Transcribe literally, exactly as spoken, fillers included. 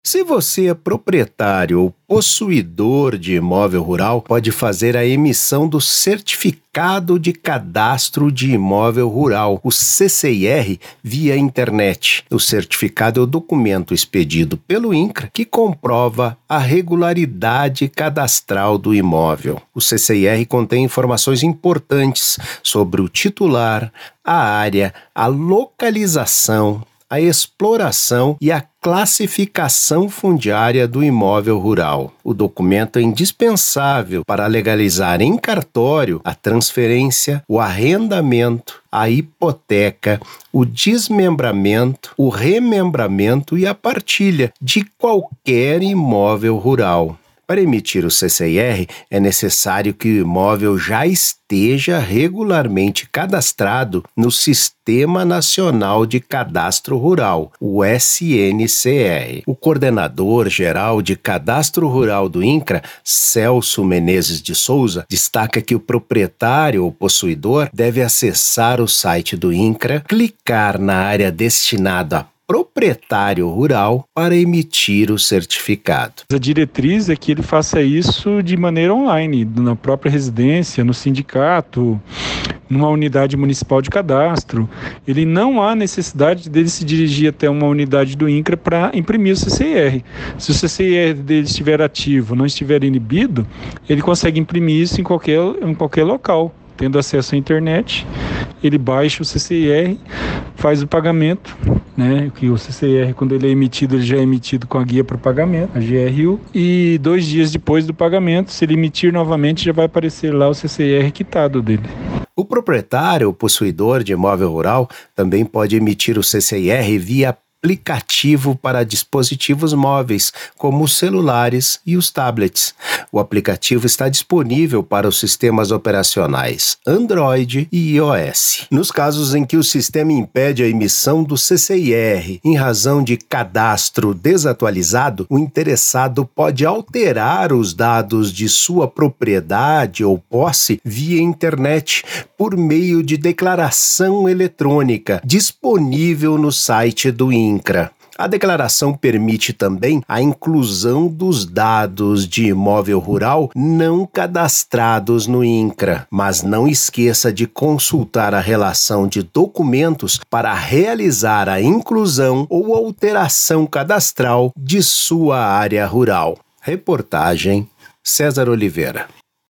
Se você é proprietário ou possuidor de imóvel rural, pode fazer a emissão do Certificado de Cadastro de Imóvel Rural, o C C I R, via internet. O certificado é o documento expedido pelo INCRA que comprova a regularidade cadastral do imóvel. O C C I R contém informações importantes sobre o titular, a área, a localização, a exploração e a classificação fundiária do imóvel rural. O documento é indispensável para legalizar em cartório a transferência, o arrendamento, a hipoteca, o desmembramento, o remembramento e a partilha de qualquer imóvel rural. Para emitir o C C I R, é necessário que o imóvel já esteja regularmente cadastrado no Sistema Nacional de Cadastro Rural, o S N C R. O coordenador geral de Cadastro Rural do INCRA, Celso Menezes de Souza, destaca que o proprietário ou possuidor deve acessar o site do INCRA, clicar na área destinada a proprietário rural para emitir o certificado. A diretriz é que ele faça isso de maneira online, na própria residência, no sindicato, numa unidade municipal de cadastro. Ele não há necessidade dele se dirigir até uma unidade do INCRA para imprimir o C C I R. Se o C C I R dele estiver ativo, não estiver inibido, ele consegue imprimir isso em qualquer, em qualquer local. Tendo acesso à internet, ele baixa o C C I R, faz o pagamento, né? Que o C C I R, quando ele é emitido, ele já é emitido com a guia para pagamento, a G R U, e dois dias depois do pagamento, se ele emitir novamente, já vai aparecer lá o C C I R quitado dele. O proprietário ou possuidor de imóvel rural também pode emitir o C C I R via aplicativo para dispositivos móveis, como os celulares e os tablets. O aplicativo está disponível para os sistemas operacionais Android e iOS. Nos casos em que o sistema impede a emissão do C C I R em razão de cadastro desatualizado, o interessado pode alterar os dados de sua propriedade ou posse via internet por meio de declaração eletrônica disponível no site do INCRA. A declaração permite também a inclusão dos dados de imóvel rural não cadastrados no INCRA, mas não esqueça de consultar a relação de documentos para realizar a inclusão ou alteração cadastral de sua área rural. Reportagem César Oliveira.